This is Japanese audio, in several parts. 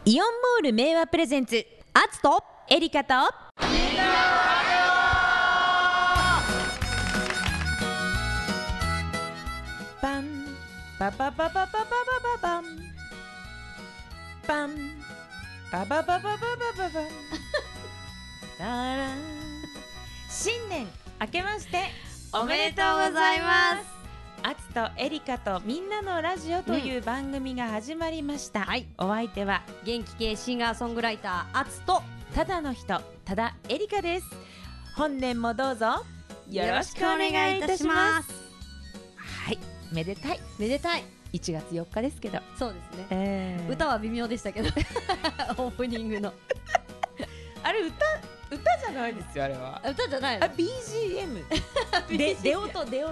イオンモール名和プレゼンツアツとエリカとみんなパンパパパパパパパパパンパンパパパパパパパパンタラン新年明けましておめでとうございます。アツとエリカとみんなのラジオという番組が始まりました、お相手は元気系シンガーソングライターアツとただの人ただエリカです。本年もどうぞよろしくお願いいたします。はい、めでたいめでたい 1月4日ですけど、 そうですね、歌は微妙でしたけどオープニングのあれ歌じゃないですよ。あれは歌じゃないの。 BGM 出音微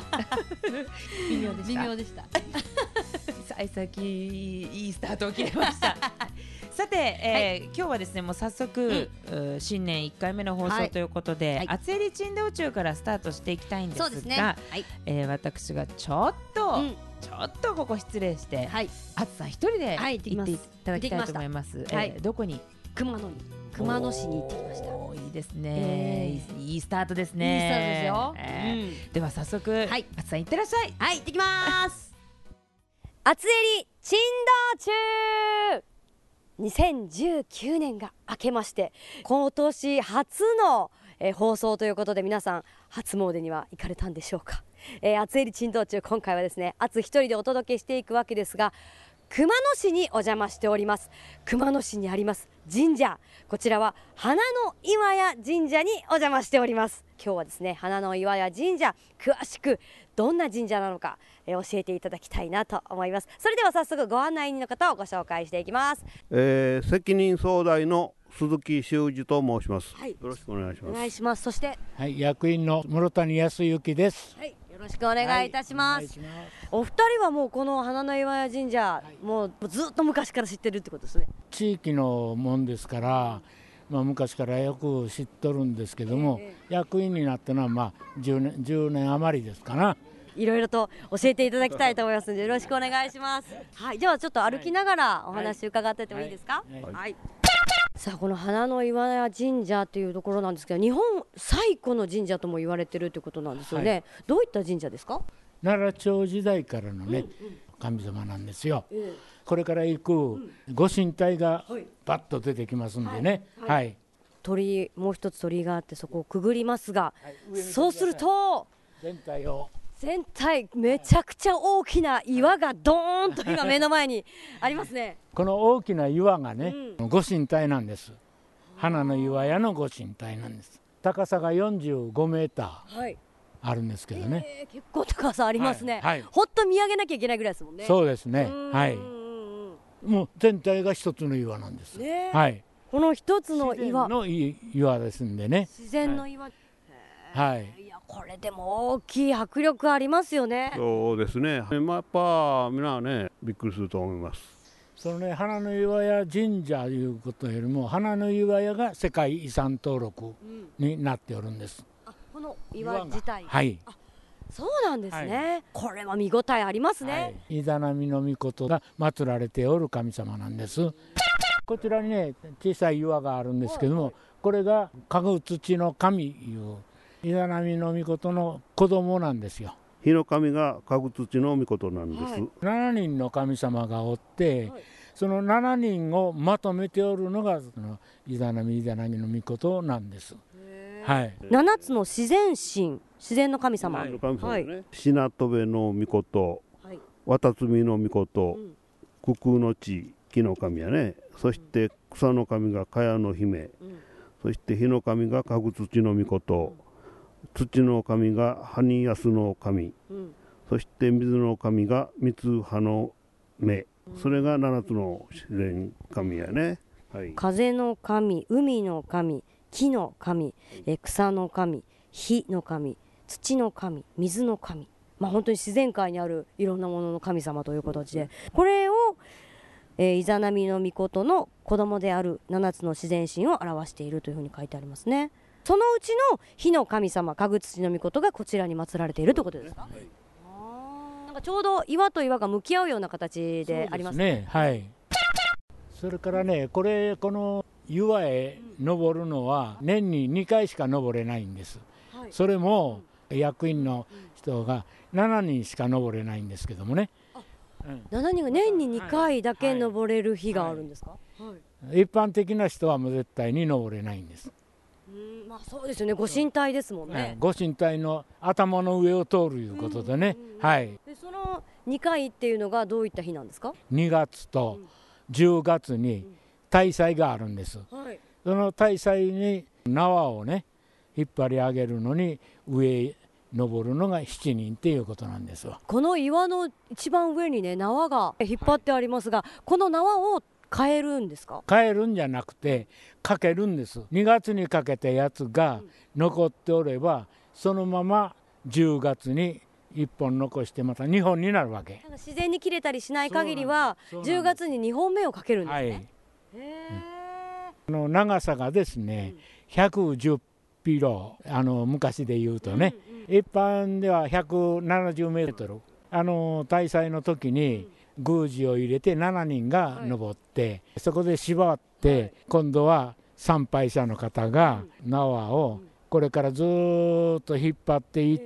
妙でした幸先いいスタートを切れましたさて、今日はですねもう早速、新年1回目の放送ということで、あつえり珍道中からスタートしていきたいんですが、 そうですね、 私がちょっとここ失礼して、あつさん一人で行っていただきたいと思います。どこに？ 熊野市に行ってきました。 いいですね、いいスタートですね。 いいスタートですよ、 では早速、あつさんいってらっしゃい。 はい、行ってきますあつえり珍道中2019年が明けまして、今年初の放送ということで、皆さん初詣には行かれたんでしょうか。あつえり珍道中、今回はですね、あつ一人でお届けしていくわけですが、熊野市にお邪魔しております。熊野市にあります神社、こちらは花の岩屋神社にお邪魔しております。今日はですね、花の岩屋神社、詳しくどんな神社なのか、教えていただきたいなと思います。それでは早速ご案内人の方をご紹介していきます。 責任総代の鈴木修二と申します、よろしくお願いします。 お願いします。そして、 役員の室谷康之です。 よろしくお願いいたします。お二人はもうこの花の岩屋神社、もうずっと昔から知ってるってことですね。 地域のもんですから、昔からよく知っとるんですけども、役員になったのは10年余りですかな。 いろいろと教えていただきたいと思いますので、よろしくお願いします。ではちょっと歩きながらお話伺っててもいいですか。さあ、この花の岩屋神社というところなんですけど、日本最古の神社とも言われてるということなんですよね、どういった神社ですか。 奈良朝時代からのね、神様なんですよ、これから行くご神体がバッと出てきますんでね、 鳥、もう一つ鳥居があって、そこをくぐりますが、そうすると全体めちゃくちゃ大きな岩がドーンと今目の前にありますね。 この大きな岩がね、ご神体なんです。花の岩屋のご神体なんです。高さが45メーターあるんですけどね、 結構高さありますね、ほっと見上げなきゃいけないぐらいですもんね。 そうですね、もう全体が一つの岩なんです、 この一つの岩の岩ですんでね、 自然の岩、いやこれでも大きい迫力ありますよね。 そうですね、やっぱみんなねびっくりすると思います。 そのね、花の岩屋神社いうことよりも、花の岩屋が世界遺産登録になっておるんです。 この岩自体、そうなんですね、これは見応えありますね。 イザナミの御事が祀られておる神様なんです。こちらにね小さい岩があるんですけども、これが家具土の神いうイザナミの御事の子供なんですよ。 火の神が家具土の御事なんです、 7人の神様がおって、その7人をまとめておるのがそのイザナミの御事なんです。 7つの自然神、自然の神様、 品戸部の御事、渡積の御事、九空の地木の神やね、そして草の神が茅の姫、そして火の神が家具土の御事、土の神が埴安の神、そして水の神が三葉の目、それが7つの自然神やね、 風の神、海の神、木の神、草の神、火の神、土の神、水の神、本当に自然界にあるいろんなものの神様という形で、これを、イザナミの御事の子供である7つの自然神を表しているというふうに書いてありますね。そのうちの火の神様、家具土の御事がこちらに祀られているということですか。なんかちょうど岩と岩が向き合うような形でありますね。 それからね、この岩へ登るのは年に2回しか登れないんです。それも役員の人が7人しか登れないんですけどもね。 7人が年に2回だけ登れる日があるんですか？ 一般的な人はもう絶対に登れないんです。 まあそうですよね、ご神体ですもんね。 ご神体の頭の上を通るいうことでね。 でその2回っていうのがどういった日なんですか ？2月と10月に大祭があるんです。その大祭に縄をね引っ張り上げるのに上へ登るのが7人っていうことなんですわ。 この岩の一番上にね縄が引っ張ってありますが、この縄を変えるんですか？ 変えるんじゃなくてかけるんです。2月にかけたやつが残っておれば、そのまま10月に1本残してまた2本になるわけ。 自然に切れたりしない限りは10月に2本目をかけるんですね。 長さがですね、110ピロ、昔で言うとね、一般では170メートル。大祭の時に宮司を入れて7人が登って、そこで縛って、今度は参拝者の方が縄をこれからずっと引っ張っていって、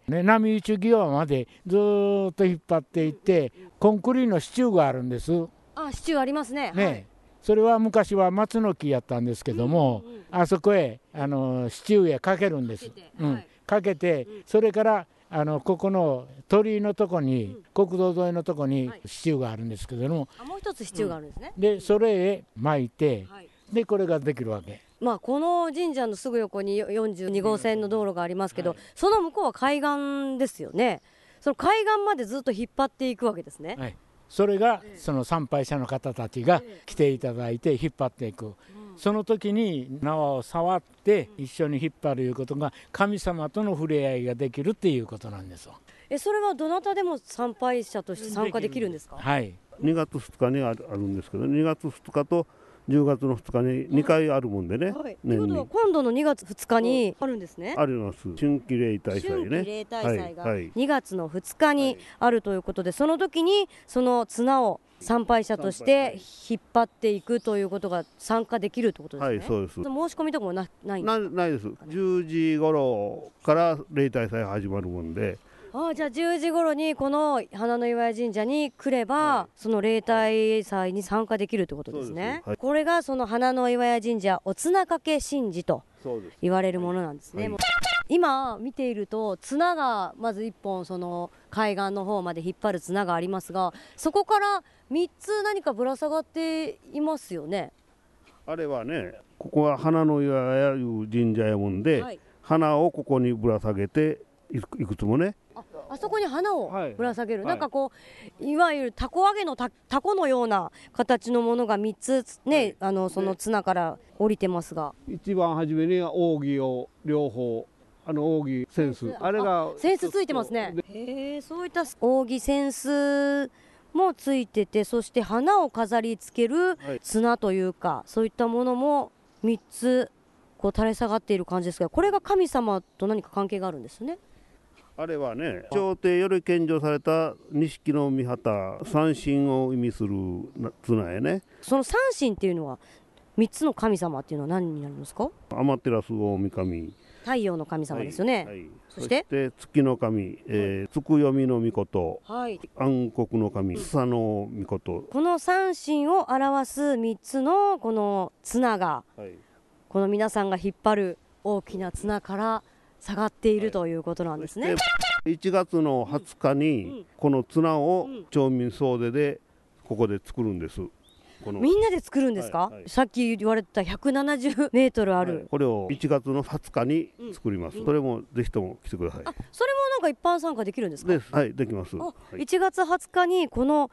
波打ち際までずっと引っ張っていって、コンクリの支柱があるんです。 支柱ありますね。 それは昔は松の木やったんですけども、あそこへ支柱へかけるんです。かけて、それからここの鳥居のとこに、国道沿いのとこに支柱があるんですけども、 もう一つ支柱があるんですね。 でそれへ巻いて、でこれができるわけ。 この神社のすぐ横に42号線の道路がありますけど、その向こうは海岸ですよね。その海岸までずっと引っ張っていくわけですね。 それがその参拝者の方たちが来ていただいて引っ張っていく、その時に縄を触って一緒に引っ張るいうことが神様との触れ合いができるっていうことなんですわ。 それはどなたでも参拝者として参加できるんですか ？2 月2日にあるんですけど、2月2日と10月の2日に2回あるもんでね。ということは今度の2月2日にあるんですね。 あります。春季例大祭ね。 春季例大祭が2月の2日にあるということで、その時にその綱を参拝者として引っ張っていくということが参加できるということですね。 そうです。 申し込みとかもないんですか？ ないです。10時頃から例大祭始まるもんで。 じゃあ10時頃にこの花の岩屋神社に来れば、その例大祭に参加できるということですね。これがその花の岩屋神社お綱掛け神事と言われるものなんですね。今見ていると綱がまず1本その海岸の方まで引っ張る綱がありますが、そこから3つ何かぶら下がっていますよね。 あれはね、ここは花の岩屋いう神社やもんで、花をここにぶら下げていくつもね。 あそこに花をぶら下げる、なんかこういわゆるたこ揚げのたこのような形のものが3つね、その綱から降りてますが、 一番初めには扇を両方扇扇子、あれが扇子ついてますね。そういった扇扇子もついてて、そして花を飾り付ける綱というか、そういったものも3つこう垂れ下がっている感じですが、これが神様と何か関係があるんですね。 あれはね、朝廷より献上された錦の御旗、三神を意味する綱やね。 その三神っていうのは3つの神様っていうのは何になるんですか？ 天照大神、 太陽の神様ですよね。そして月の神、つくよみの御事、暗黒の神、スサの御事。 この三神を表す3つのこの綱が、この皆さんが引っ張る大きな綱から下がっているということなんですね。 1月の20日にこの綱を町民総出でここで作るんです。 みんなで作るんですか？さっき言われた170メートルある、 これを1月の20日に作ります。それもぜひとも来てください。 それもなんか一般参加できるんですか？ できます。 1月20日にこの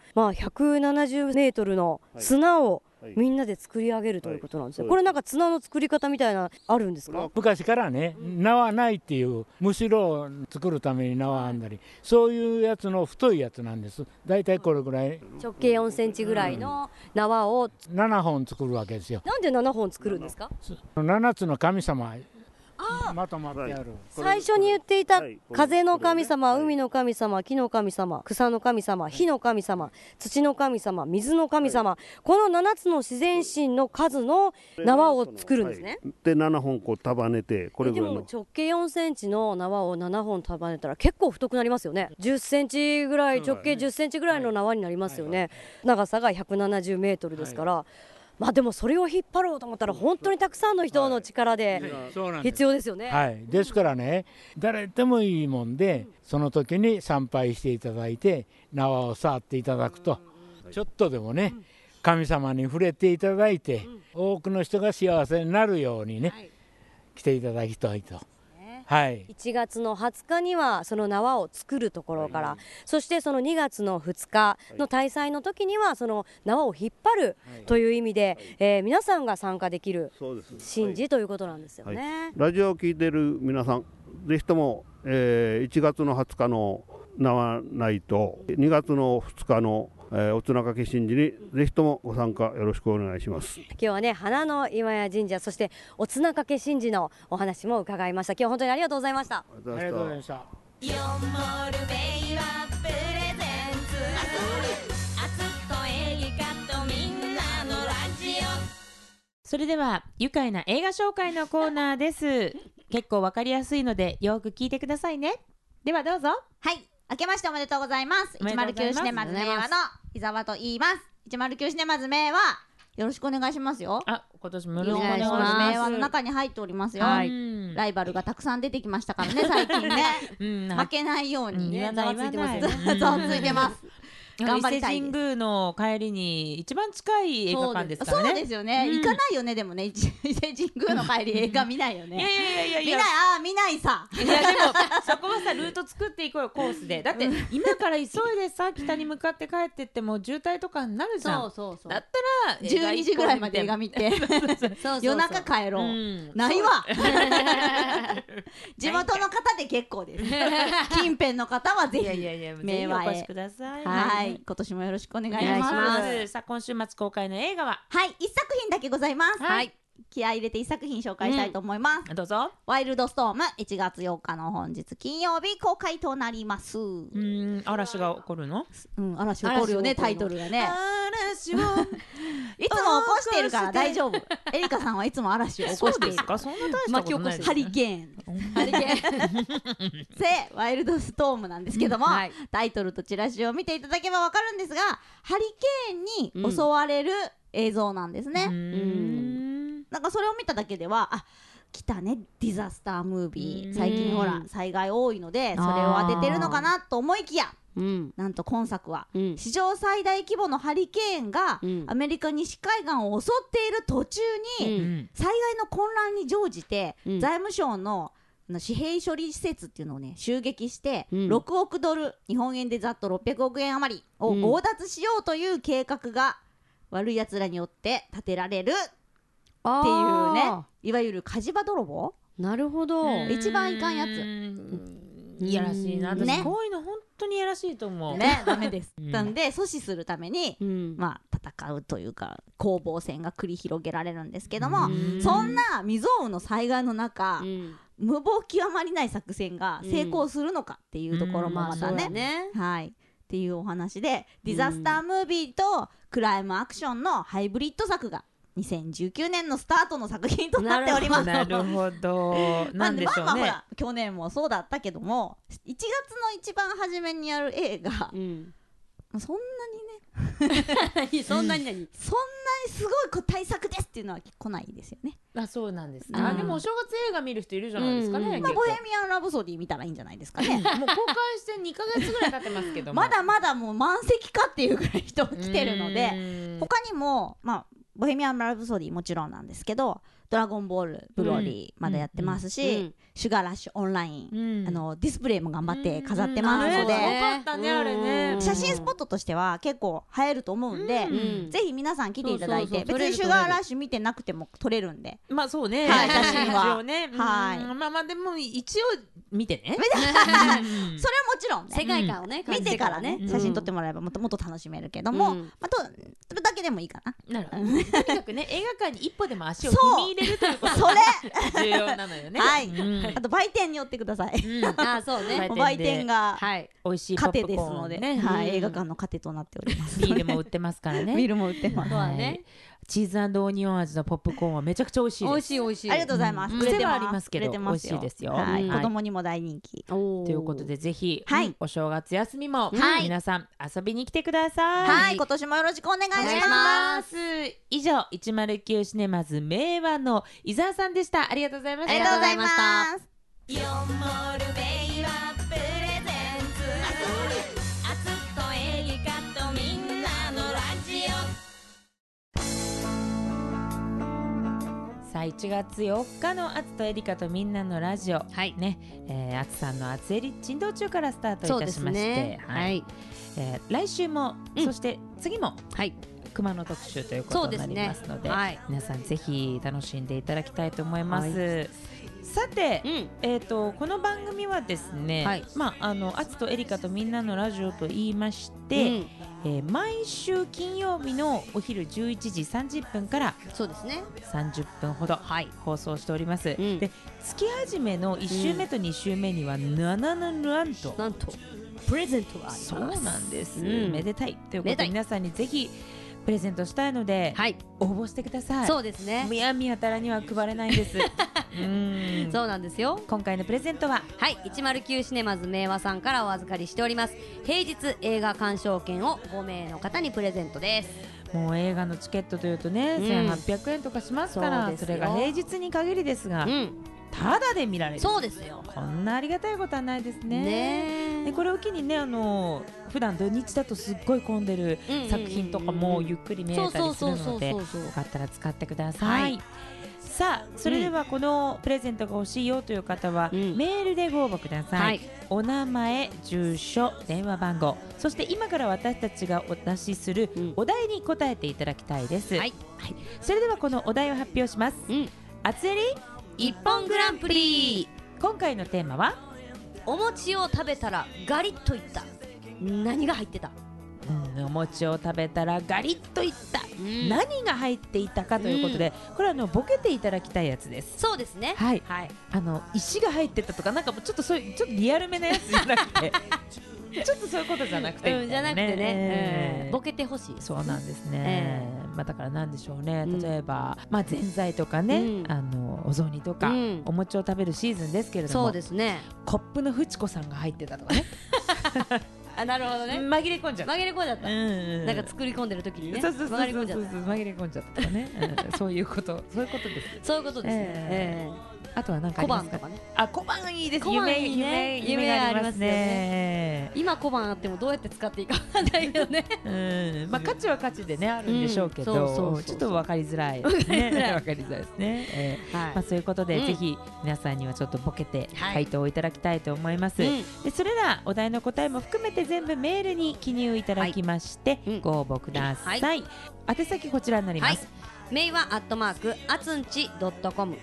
170メートルの綱をみんなで作り上げるということなんですよ。これなんか綱の作り方みたいなあるんですか？ 昔からね、縄ないっていう、むしろ作るために縄編んだり、そういうやつの太いやつなんです。だいたいこれぐらい、 直径4センチぐらいの縄を 7本作るわけですよ。 なんで7本作るんですか？ 7つの神様まとまってある。 最初に言っていたはい風の神様、 はい海の神様、木の神様、草の神様、火の神様、土の神様、水の神様、この7つの自然神の数の縄を作るんですね。 はいで7本こう束ねてこれでぐらいのも直径4センチの縄を7本束ねたら結構太くなりますよね。10センチぐらい、直径10センチぐらいの縄になりますよね。長さが170メートルですから、まあでもそれを引っ張ろうと思ったら本当にたくさんの人の力でそうなんです。 必要ですよね。 はい、ですからね、誰でもいいもんで、その時に参拝していただいて、縄を触っていただくと、ちょっとでもね、神様に触れていただいて、多くの人が幸せになるようにね、来ていただきたいと。はい、 1月の20日にはその縄を作るところから、そしてその2月の2日の大祭の時にはその縄を引っ張るという意味で、皆さんが参加できるそうです神事ということなんですよね。 はいラジオを聞いてる皆さんぜひとも、1月の20日の縄内と2月の2日の、お綱掛け神事にぜひともご参加よろしくお願いします。 今日はね、花の今や神社、そしてお綱掛け神事のお話も伺いました。今日は本当にありがとうございました。 ありありがとうございました。 よもるべいはプレゼンツあつこえぎかとみんなのラジオ。それでは愉快な映画紹介のコーナーです。結構わかりやすいのでよく聞いてくださいね。ではどうぞ。 はい、明けましておめでとうございます。 おめでとうございます 109シネマズ明和の伊沢と言います。109シネマズ明和、よろしくお願いしますよ。 あ、今年もよろしくおお願いし願いします。 ます。明和の中に入っておりますよ。 はいライバルがたくさん出てきましたからね、最近ね。 うん負けないように言わないざわついてます。 言わないざわついてます。頑張りたいです。 伊勢神宮の帰りに一番近い映画館ですからね。 そうですよね。行かないよね、でもね、伊勢神宮の帰り映画見ないよね。 いや見ない、見ないさ。 いやでもそこはさルート作っていこうよコースで。だって今から急いでさ北に向かって帰ってっても渋滞とかになるじゃん。 そうだったら 12時ぐらいまで映画見て夜中帰ろう。ないわ。地元の方で結構です。近辺の方はぜひ明和へお越しください。 はい、今年もよろしくお願いしお願いしま。 ますす。さあ今週末公開の映画ははい、一作品だけございます。 はい気合い入れて一作品紹介したいと思います。 どうぞ。 ワイルドストーム、1月8日の本日金曜日公開となります。 嵐が起こるの？ 嵐起こるよね、タイトルがね。 嵐をいつも起こしてるから大丈夫。エリカさんはいつも嵐を起こしている。 そんな大したことないです。 ハリケーン。で、ワイルドストームなんですけども、タイトルとチラシを見ていただけばわかるんですが、ハリケーンに襲われる映像なんですね。なんかそれを見ただけでは、来たね、ディザスタームービー。最近ほら災害多いのでそれを当ててるのかなと思いきや、なんと今作は、史上最大規模のハリケーンが、アメリカ西海岸を襲っている途中に、災害の混乱に乗じて、財務省の紙幣処理施設っていうのをね襲撃して、6億ドル日本円でざっと600億円余りを強奪しようという計画が悪いやつらによって立てられるっていうね、いわゆる火事場泥棒。 なるほど。 一番いかんやつ。 いやらしいな。私こういうの本当にいやらしいと思う。 ね、ダメです。なんで阻止するために、まあ戦うというか攻防戦が繰り広げられるんですけども、そんな未曾有の災害の中、無謀極まりない作戦が成功するのかっていうところもまたね、はいっていうお話で、ディザスタームービーとクライムアクションのハイブリッド作が2019年のスタートの作品となっております。 なるほど。なんでしょうね。 ほら去年もそうだったけども、1月の一番初めにやる映画、そんなにねそんなにすごい大作ですっていうのは来ないですよね。 そうなんですね。でもお正月映画見る人いるじゃないですかね。 ボヘミアン・ラブソディ見たらいいんじゃないですかね。 もう公開して2ヶ月ぐらい経ってますけどもまだまだもう満席かっていうぐらい人が来てるので、他にもボヘミアン・ラブソディもちろんなんですけど、ドラゴンボールブロリーまだやってますし、シュガーラッシュオンライン、ディスプレイも頑張って飾ってますので、写真スポットとしては結構映えると思うんで、ぜひ皆さん来ていただいて、別にシュガーラッシュ見てなくても撮れるんで、 まあそうね、 写真はまあでも一応見てね。 それはもちろんね、 世界観をね見てからね写真撮ってもらえばもっと楽しめるけども、それだけでもいいかな。 なるほど。 とにかくね映画館に一歩でも足を踏み入れるということが重要なのよね。 はい、あと売店に寄ってください。 あ、そうね。 売店が美味しいポップコーン糧ですので、はい、映画館の糧となっております。 ビールも売ってますからね。 ビールも売ってます。 チーズ&オニオン味のポップコーンはめちゃくちゃ美味しいです。 美味しい美味しい。 ありがとうございます。 癖はありますけど美味しいですよ。 子供にも大人気。 ということでぜひお正月休みも皆さん遊びに来てください。 はい、今年もよろしくお願いします。 以上109シネマズ明和の伊沢さんでした。ありがとうございました。 ありがとうございました。 よもる明和プレゼンツあつとエリカとみんなのラジオ。 さあ1月4日のあつとエリカとみんなのラジオ、ね、あつさんのあつえり珍道中からスタートいたしまして、来週も、そして次も、熊の特集ということになりますので、皆さんぜひ楽しんでいただきたいと思います。さて、この番組はですね、あつとエリカとみんなのラジオと言いまして、毎週金曜日のお昼11時30分から30分ほど放送しております。で月始めの1週目と2週目にはなんとプレゼントがあります。 そうなんです、めでたいということで皆さんにぜひプレゼントしたいので、応募してください。 そうですね。 むやみやたらには配れないんですそうなんですよ。 今回のプレゼントは 109シネマズ明和さんからお預かりしております平日映画鑑賞券を5名の方にプレゼントです。 もう映画のチケットというとね、1800円とかしますから、それが平日に限りですが、ただで見られる。 そうですよ。 こんなありがたいことはないですね。でこれを機にね、普段土日だとすっごい混んでる作品とかもゆっくり見れたりするので、よかったら使ってください。さあそれではこのプレゼントが欲しいよという方は、メールでご応募ください。お名前、住所、電話番号、そして今から私たちがお出しするお題に答えていただきたいです。それではこのお題を発表します。あつえり一本グランプリ。 今回のテーマはお餅を食べたらガリッといった。何が入ってた？ お餅を食べたらガリッといった、何が入っていたかということで、これはボケていただきたいやつです。 そうですね。 石が入ってたとか、なんかもうちょっとリアルめなやつじゃなくてちょっとそういうことじゃなくて、 じゃなくてね、ボケてほしい。 そうなんですね。だからなんでしょうね、例えばぜんざいとかね、お雑煮とかお餅を食べるシーズンですけれども、 そうですね、 コップのフチ子さんが入ってたとかねなるほどね。 紛れ込んじゃった。 なんか作り込んでる時にね、 紛れ込んじゃったとかね、そういうことです。 そういうことですね。 あとは何かありますか？小判いいです。夢ありますね。 今小判あってもどうやって使っていいかわかんないけどね。 価値は価値でねあるんでしょうけど、ちょっと分かりづらいですね。そういうことでぜひ皆さんにはちょっとボケて回答をいただきたいと思います。でそれらお題の答えも含めて全部メールに記入いただきましてご応募ください。宛先こちらになります。 メイはアットマークあつんち.com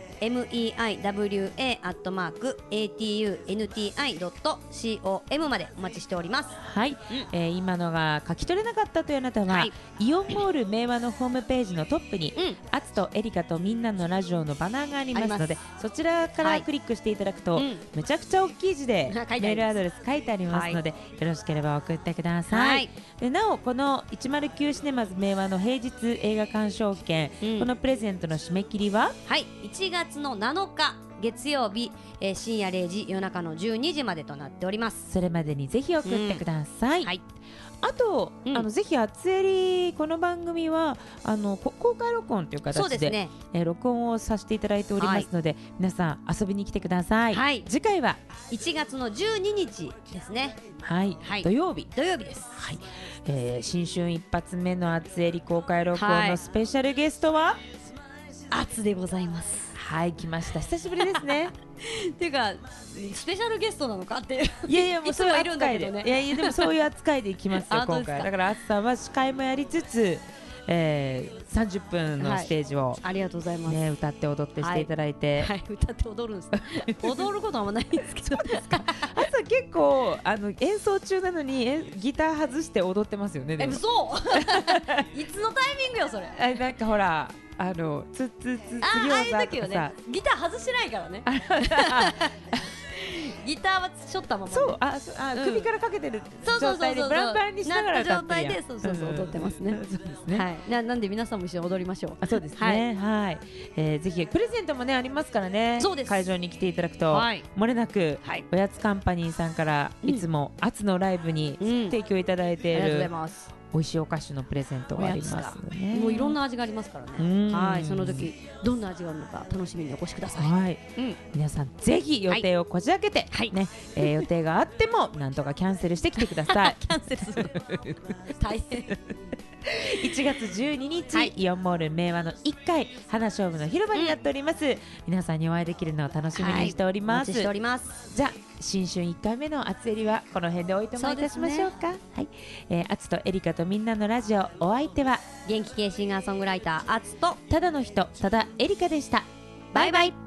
meiwa@atunti.com までお待ちしております。 今のが書き取れなかったというあなたは、イオンモール明和のホームページのトップに、あつとエリカとみんなのラジオのバナーがありますので、そちらからクリックしていただくと、めちゃくちゃ大きい字でメールアドレス書いてありますので、よろしければ送ってください。でなおこの109シネマズ明和の平日映画鑑賞券、このプレゼントの締め切りは 1月の7日月曜日、深夜0時夜中の12時までとなっております。 それまでにぜひ送ってください。あと、ぜひあつえりこの番組は公開録音という形で、録音をさせていただいておりますので、皆さん遊びに来てください。次回は 1月の12日ですね。 土曜日です。 新春一発目のあつえり公開録音のスペシャルゲストはあつでございます。 来ました。久しぶりですね。 っていうかスペシャルゲストなのかっていう。 いやもうそういう扱いで、でもそういう扱いでいきますよ今回。だからあつさんは司会もやりつつ、30分のステージを、 ありがとうございます。 歌って踊ってしていただいて、 歌って踊るんです。踊ることはあんまないんですけど。 あつさん結構演奏中なのにギター外して踊ってますよね。でも嘘いつのタイミングよそれ。 なんかほらつつつああいう餃子時よとかさね。ギター外してないからね。ギターはしょったままね。 そううん首からかけてるそうそうそうそう状態でブランブランにしながら歌ってるやん。 なった状態でそう踊ってますね。 そうですね。 はい。なんで皆さんも一緒に踊りましょう。 そうですね。はい。ぜひプレゼントもねありますからね。 そうです。 会場に来ていただくとはい漏れなくはい。 おやつカンパニーさんからいつもアツのライブに提供いただいていありがとうございるます。 美味しいお菓子のプレゼントがありますので、 もういろんな味がありますからうんね。はい。その時どんな味があるのか楽しみにお越しください。 はい、 うん皆さんぜひ予定をこじ開けて、 はいね、予定があってもなんとかキャンセルしてきてください。 キャンセルするの大変。 1月12日、 はいイオンモール明和の1階花勝負の広場になっております、皆さんにお会いできるのを楽しみにしております、 お待ちしております。 じゃあ新春1回目のあつえりはこの辺でおいとまいたしましょうか。はい、あつとエリカとみんなのラジオ、お相手は元気系シンガーソングライターアツとただの人ただエリカでした。バイバイ。